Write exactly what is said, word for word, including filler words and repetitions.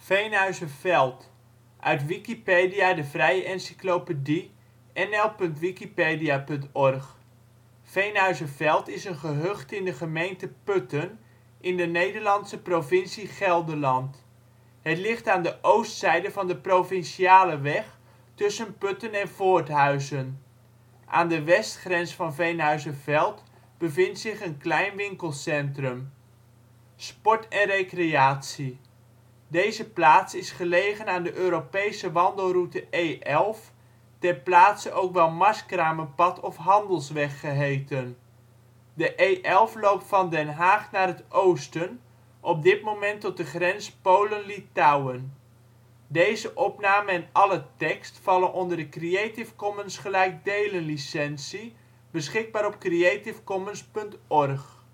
Veenhuizerveld, uit Wikipedia, de vrije encyclopedie. N L punt wikipedia punt org. Veenhuizerveld is een gehucht in de gemeente Putten, in de Nederlandse provincie Gelderland. Het ligt aan de oostzijde van de Provinciale weg tussen Putten en Voorthuizen. Aan de westgrens van Veenhuizerveld bevindt zich een klein winkelcentrum. Sport en recreatie. Deze plaats is gelegen aan de Europese wandelroute E elf, ter plaatse ook wel Marskramerpad of Handelsweg geheten. De E elf loopt van Den Haag naar het oosten, op dit moment tot de grens Polen/Litouwen. Deze opname en alle tekst vallen onder de Creative Commons gelijkdelen licentie, beschikbaar op creativecommons punt org